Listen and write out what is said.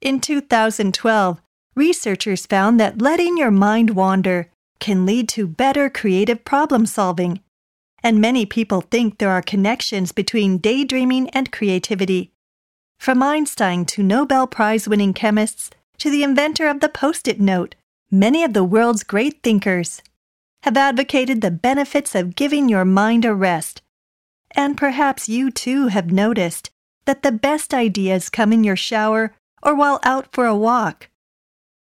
In 2012, researchers found that letting your mind wander can lead to better creative problem solving. And many people think there are connections between daydreaming and creativity. From Einstein to Nobel Prize-winning chemists to the inventor of the Post-it note, many of the world's great thinkers have advocated the benefits of giving your mind a rest. And perhaps you too have noticed that the best ideas come in your shower or while out for a walk.